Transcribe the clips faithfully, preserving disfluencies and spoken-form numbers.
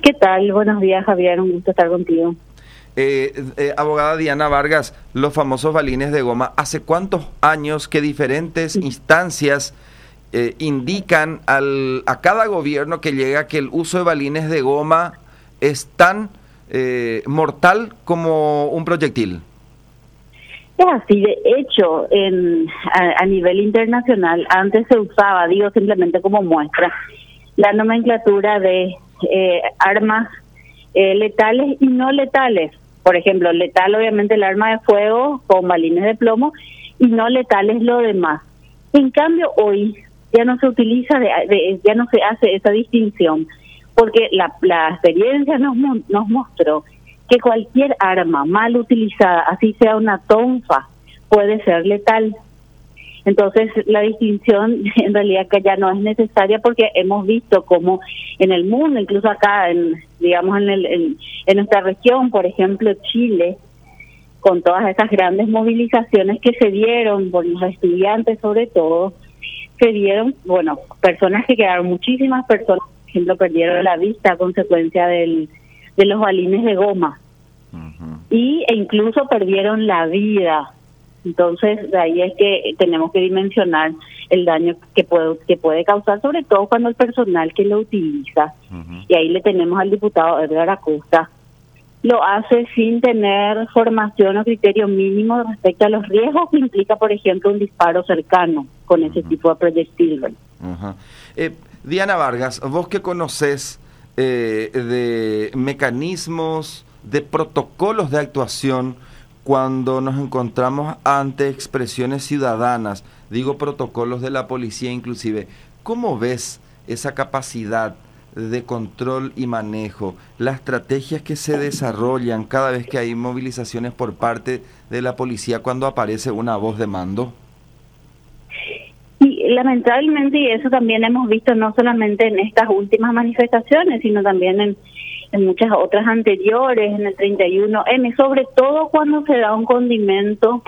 ¿Qué tal? Buenos días, Javier, un gusto estar contigo. Eh, eh, abogada Diana Vargas, los famosos balines de goma, ¿hace cuántos años que diferentes instancias eh, indican al, a cada gobierno que llega que el uso de balines de goma es tan eh, mortal como un proyectil? Es así, de hecho, en, a, a nivel internacional, antes se usaba, digo simplemente como muestra, la nomenclatura de eh, armas eh, letales y no letales. Por ejemplo, letal obviamente el arma de fuego con balines de plomo y no letal es lo demás. En cambio, hoy ya no se utiliza, de, de, ya no se hace esa distinción, porque la, la experiencia nos, nos mostró que cualquier arma mal utilizada, así sea una tonfa, puede ser letal. Entonces, la distinción en realidad que ya no es necesaria porque hemos visto como en el mundo, incluso acá, en digamos en, el, en, en nuestra región, por ejemplo, Chile, con todas esas grandes movilizaciones que se dieron por los estudiantes sobre todo, se dieron, bueno, personas que quedaron, muchísimas personas, por ejemplo, perdieron la vista a consecuencia del, de los balines de goma. Uh-huh. Y e incluso perdieron la vida. Entonces, de ahí es que tenemos que dimensionar el daño que puede que puede causar, sobre todo cuando el personal que lo utiliza, uh-huh. y ahí le tenemos al diputado Edgar Acosta, lo hace sin tener formación o criterio mínimo respecto a los riesgos que implica, por ejemplo, un disparo cercano con ese uh-huh. tipo de proyectil. Uh-huh. Eh, Diana Vargas, vos que conocés eh, de mecanismos, de protocolos de actuación cuando nos encontramos ante expresiones ciudadanas, digo protocolos de la policía inclusive, ¿cómo ves esa capacidad de control y manejo, las estrategias que se desarrollan cada vez que hay movilizaciones por parte de la policía cuando aparece una voz de mando? Y lamentablemente, y eso también hemos visto no solamente en estas últimas manifestaciones, sino también en en muchas otras anteriores, en el treinta y uno eme, sobre todo cuando se da un condimento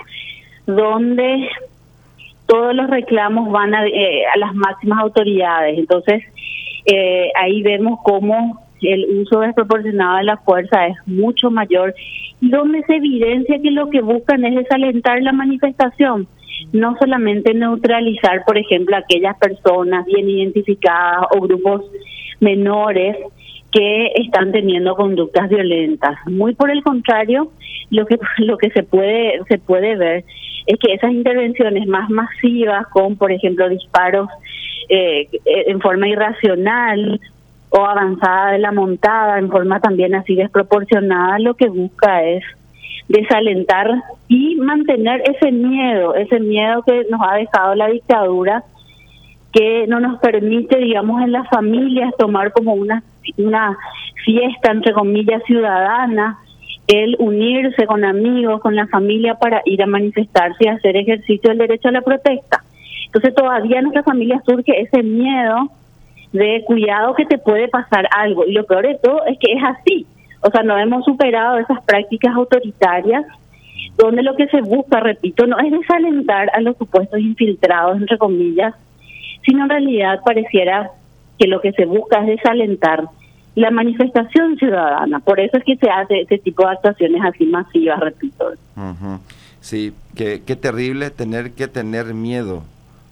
donde todos los reclamos van a, eh, a las máximas autoridades. Entonces, eh, ahí vemos cómo el uso desproporcionado de la fuerza es mucho mayor y donde se evidencia que lo que buscan es desalentar la manifestación, no solamente neutralizar, por ejemplo, aquellas personas bien identificadas o grupos menores que están teniendo conductas violentas. Muy por el contrario, lo que lo que se puede se puede ver es que esas intervenciones más masivas, con por ejemplo disparos eh, en forma irracional o avanzada de la montada, en forma también así desproporcionada, lo que busca es desalentar y mantener ese miedo, ese miedo que nos ha dejado la dictadura, que no nos permite, digamos, en las familias tomar como una una fiesta, entre comillas, ciudadana, el unirse con amigos, con la familia para ir a manifestarse y hacer ejercicio del derecho a la protesta. Entonces todavía en nuestra familia surge ese miedo de cuidado que te puede pasar algo, y lo peor de todo es que es así, o sea, no hemos superado esas prácticas autoritarias donde lo que se busca, repito, no es desalentar a los supuestos infiltrados, entre comillas, sino en realidad pareciera que lo que se busca es desalentar la manifestación ciudadana. Por eso es que se hace este tipo de actuaciones así masivas, repito. Uh-huh. Sí, qué, qué terrible tener que tener miedo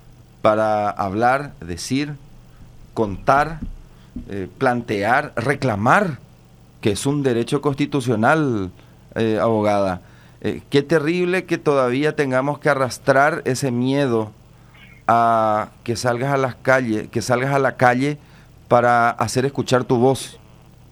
para hablar, decir, contar, eh, plantear, reclamar, que es un derecho constitucional, eh, abogada. Eh, qué terrible que todavía tengamos que arrastrar ese miedo a que salgas a las calles, que salgas a la calle para hacer escuchar tu voz.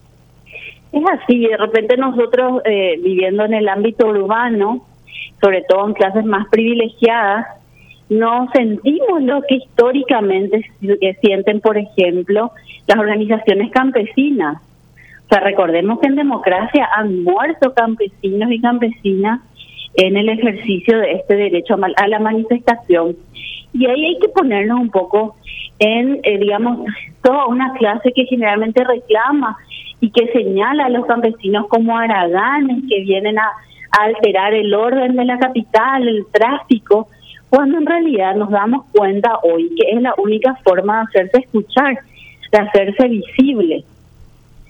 Es así, de repente nosotros eh, viviendo en el ámbito urbano, sobre todo en clases más privilegiadas, no sentimos lo que históricamente sienten, por ejemplo, las organizaciones campesinas. O sea, recordemos que en democracia han muerto campesinos y campesinas en el ejercicio de este derecho a la manifestación. Y ahí hay que ponernos un poco en, eh, digamos, toda una clase que generalmente reclama y que señala a los campesinos como haraganes que vienen a, a alterar el orden de la capital, el tráfico, cuando en realidad nos damos cuenta hoy que es la única forma de hacerse escuchar, de hacerse visible.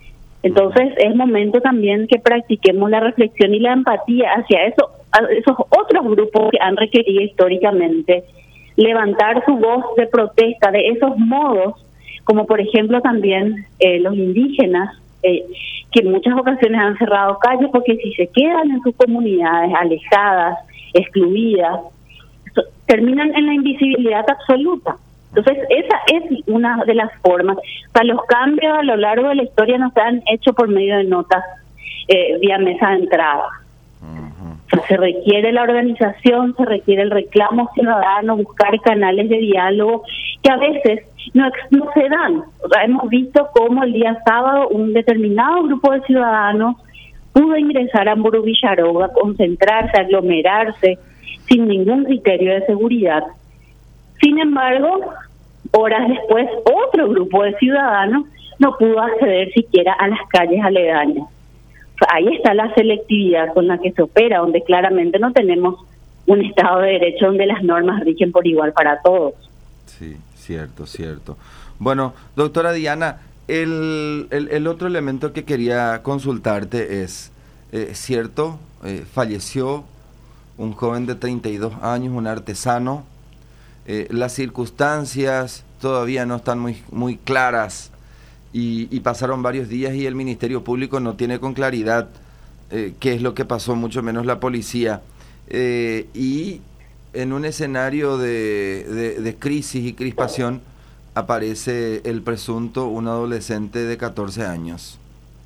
Entonces es momento también que practiquemos la reflexión y la empatía hacia eso, a esos otros grupos que han requerido históricamente levantar su voz de protesta de esos modos, como por ejemplo también eh, los indígenas, eh, que en muchas ocasiones han cerrado calles porque si se quedan en sus comunidades alejadas, excluidas, so, terminan en la invisibilidad absoluta. Entonces esa es una de las formas. O sea, los cambios a lo largo de la historia no se han hecho por medio de notas eh, vía mesa de entrada. O sea, se requiere la organización, se requiere el reclamo ciudadano, buscar canales de diálogo que a veces no, no se dan. O sea, hemos visto cómo el día sábado un determinado grupo de ciudadanos pudo ingresar a Mburu Villaroga, concentrarse, aglomerarse, sin ningún criterio de seguridad. Sin embargo, horas después, otro grupo de ciudadanos no pudo acceder siquiera a las calles aledañas. Ahí está la selectividad con la que se opera, donde claramente no tenemos un Estado de Derecho donde las normas rigen por igual para todos. Sí, cierto, cierto. Bueno, doctora Diana, el, el, el otro elemento que quería consultarte es, eh, cierto, eh, falleció un joven de treinta y dos años, un artesano. Eh, las circunstancias todavía no están muy, muy claras. Y, y pasaron varios días y el Ministerio Público no tiene con claridad eh, qué es lo que pasó, mucho menos la policía. Eh, y en un escenario de, de, de crisis y crispación aparece el presunto, un adolescente de catorce años.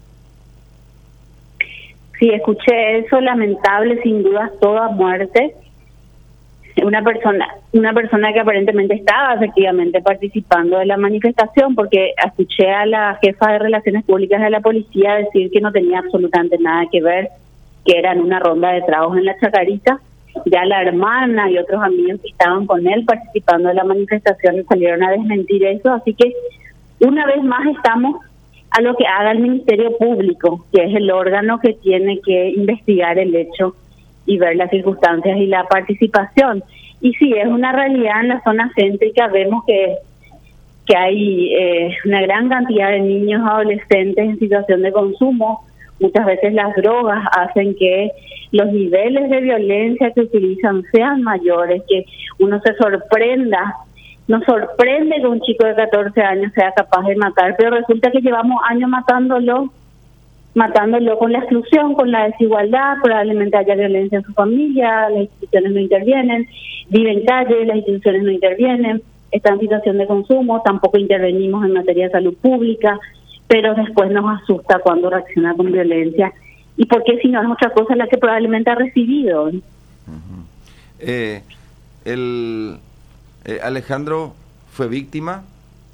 Sí, escuché eso, lamentable, sin duda, toda muerte. Una persona una persona que aparentemente estaba efectivamente participando de la manifestación, porque escuché a la jefa de Relaciones Públicas de la policía decir que no tenía absolutamente nada que ver, que era en una ronda de tragos en la Chacarita. Ya la hermana y otros amigos que estaban con él participando de la manifestación salieron a desmentir eso, así que una vez más estamos a lo que haga el Ministerio Público, que es el órgano que tiene que investigar el hecho y ver las circunstancias y la participación. Y sí, es una realidad en la zona céntrica, vemos que que hay eh, una gran cantidad de niños adolescentes en situación de consumo. Muchas veces las drogas hacen que los niveles de violencia que utilizan sean mayores, que uno se sorprenda, nos sorprende que un chico de catorce años sea capaz de matar, pero resulta que llevamos años matándolo, matándolo con la exclusión, con la desigualdad, probablemente haya violencia en su familia, las instituciones no intervienen, vive en calle, las instituciones no intervienen, está en situación de consumo, tampoco intervenimos en materia de salud pública, pero después nos asusta cuando reacciona con violencia. ¿Y por qué si no es otra cosa la que probablemente ha recibido? Uh-huh. eh, el eh, Alejandro fue víctima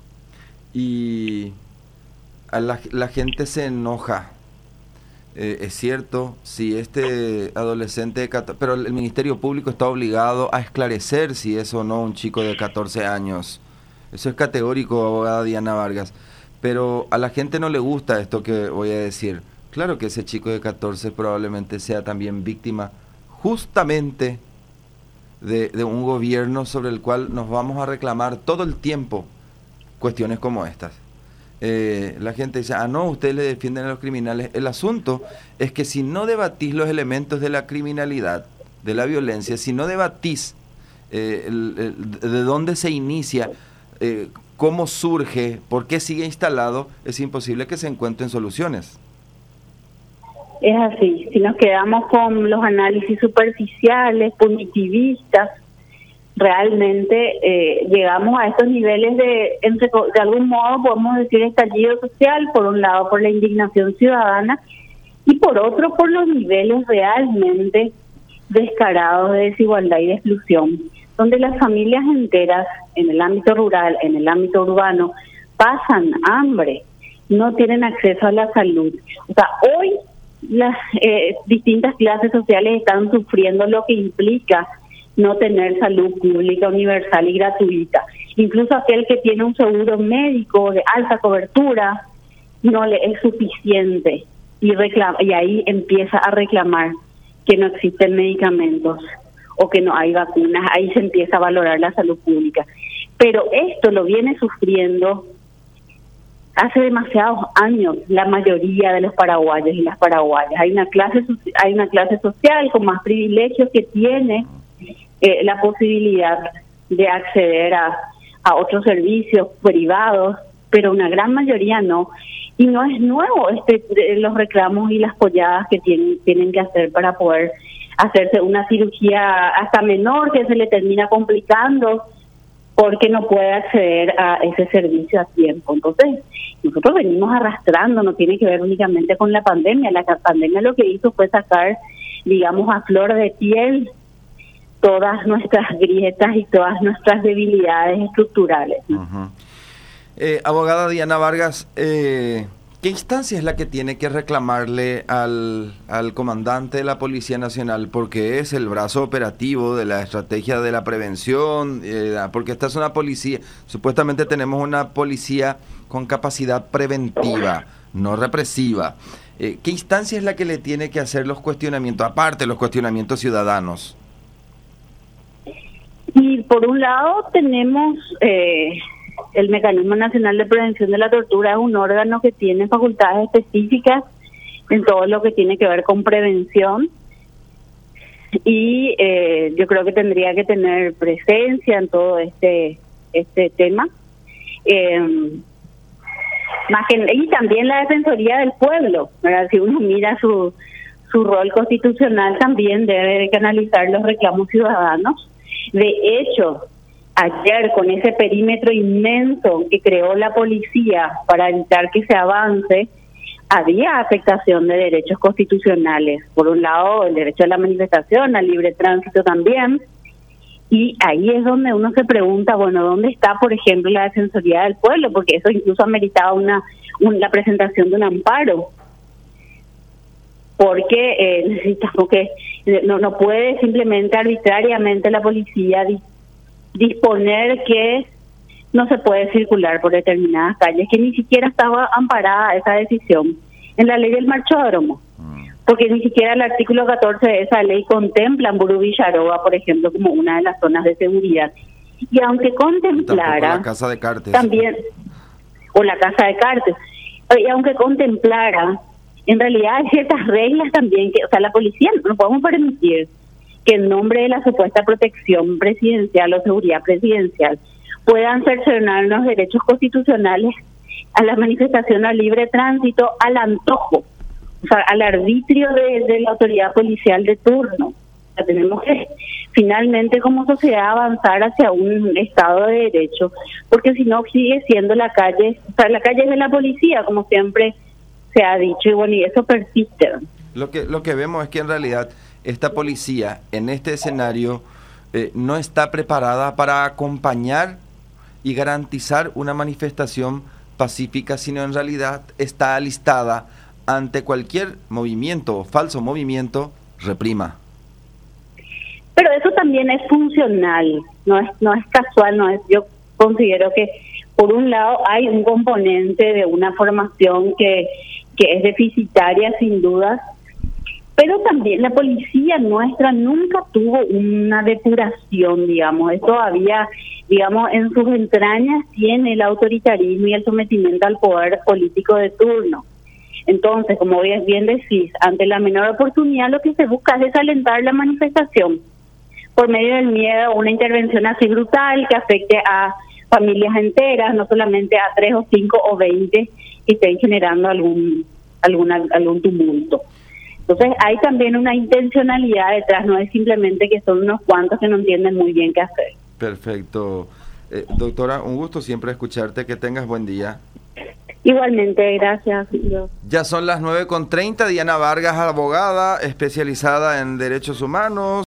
y a la, la gente se enoja. Eh, es cierto, si este adolescente, pero el Ministerio Público está obligado a esclarecer si es o no un chico de catorce años. Eso es categórico, abogada Diana Vargas. Pero a la gente no le gusta esto que voy a decir. Claro que ese chico de catorce probablemente sea también víctima justamente de, de un gobierno sobre el cual nos vamos a reclamar todo el tiempo cuestiones como estas. Eh, la gente dice, ah no, ustedes le defienden a los criminales. El asunto es que si no debatís los elementos de la criminalidad, de la violencia, si no debatís eh, el, el, de dónde se inicia, eh, cómo surge, por qué sigue instalado, es imposible que se encuentren soluciones. Es así, si nos quedamos con los análisis superficiales, punitivistas, realmente eh, llegamos a estos niveles de, entre, de algún modo podemos decir estallido social, por un lado por la indignación ciudadana y por otro por los niveles realmente descarados de desigualdad y de exclusión, donde las familias enteras en el ámbito rural, en el ámbito urbano, pasan hambre, no tienen acceso a la salud. O sea, hoy las eh, distintas clases sociales están sufriendo lo que implica no tener salud pública universal y gratuita. Incluso aquel que tiene un seguro médico de alta cobertura no le es suficiente y reclama, y ahí empieza a reclamar que no existen medicamentos o que no hay vacunas. Ahí se empieza a valorar la salud pública. Pero esto lo viene sufriendo hace demasiados años la mayoría de los paraguayos y las paraguayas. Hay una clase, hay una clase social con más privilegios que tiene eh, la posibilidad de acceder a, a otros servicios privados, pero una gran mayoría no. Y no es nuevo este los reclamos y las polladas que tienen, tienen que hacer para poder hacerse una cirugía hasta menor que se le termina complicando porque no puede acceder a ese servicio a tiempo. Entonces, nosotros venimos arrastrando, no tiene que ver únicamente con la pandemia. La pandemia lo que hizo fue sacar, digamos, a flor de piel todas nuestras grietas y todas nuestras debilidades estructurales. Uh-huh. eh, abogada Diana Vargas, eh, ¿qué instancia es la que tiene que reclamarle al, al comandante de la Policía Nacional? Porque es el brazo operativo de la estrategia de la prevención, eh, porque esta es una policía, supuestamente tenemos una policía con capacidad preventiva, no represiva. Eh, ¿Qué instancia es la que le tiene que hacer los cuestionamientos, aparte de los cuestionamientos ciudadanos? Y por un lado tenemos eh, el Mecanismo Nacional de Prevención de la Tortura, es un órgano que tiene facultades específicas en todo lo que tiene que ver con prevención, y eh, yo creo que tendría que tener presencia en todo este este tema. Eh, más que, y también la Defensoría del Pueblo, ¿verdad? Si uno mira su, su rol constitucional, también debe de canalizar los reclamos ciudadanos. De hecho, ayer con ese perímetro inmenso que creó la policía para evitar que se avance, había afectación de derechos constitucionales. Por un lado, el derecho a la manifestación, al libre tránsito también. Y ahí es donde uno se pregunta, bueno, ¿dónde está, por ejemplo, la Defensoría del Pueblo? Porque eso incluso ameritaba una, una la presentación de un amparo. Porque eh, necesitamos que no no puede simplemente arbitrariamente la policía di, disponer que no se puede circular por determinadas calles, que ni siquiera estaba amparada esa decisión en la ley del marchódromo, porque ni siquiera el artículo catorce de esa ley contempla Mburú Villaroa, por ejemplo, como una de las zonas de seguridad. Y aunque contemplara la casa de Cartes también, o la casa de Cartes, y aunque contemplara, en realidad hay ciertas reglas también que, o sea, la policía no podemos permitir que en nombre de la supuesta protección presidencial o seguridad presidencial puedan cercenar los derechos constitucionales a la manifestación al libre tránsito al antojo, o sea, al arbitrio de, de la autoridad policial de turno. O sea, tenemos que finalmente como sociedad avanzar hacia un estado de derecho, porque si no sigue siendo la calle, o sea, la calle es de la policía, como siempre se ha dicho, y bueno, y eso persiste. Lo que lo que vemos es que en realidad esta policía en este escenario eh, no está preparada para acompañar y garantizar una manifestación pacífica, sino en realidad está alistada ante cualquier movimiento o falso movimiento, reprima. Pero eso también es funcional, no es no es casual, no es. Yo considero que por un lado hay un componente de una formación que que es deficitaria sin dudas, pero también la policía nuestra nunca tuvo una depuración, digamos, es todavía, digamos, en sus entrañas tiene el autoritarismo y el sometimiento al poder político de turno. Entonces, como bien decís, ante la menor oportunidad lo que se busca es desalentar la manifestación por medio del miedo, una intervención así brutal que afecte a familias enteras, no solamente a tres o cinco o veinte que estén generando algún alguna, algún tumulto. Entonces hay también una intencionalidad detrás, no es simplemente que son unos cuantos que no entienden muy bien qué hacer. Perfecto. Eh, doctora, un gusto siempre escucharte, que tengas buen día. Igualmente, gracias. Ya son las nueve con treinta, Diana Vargas, abogada especializada en derechos humanos.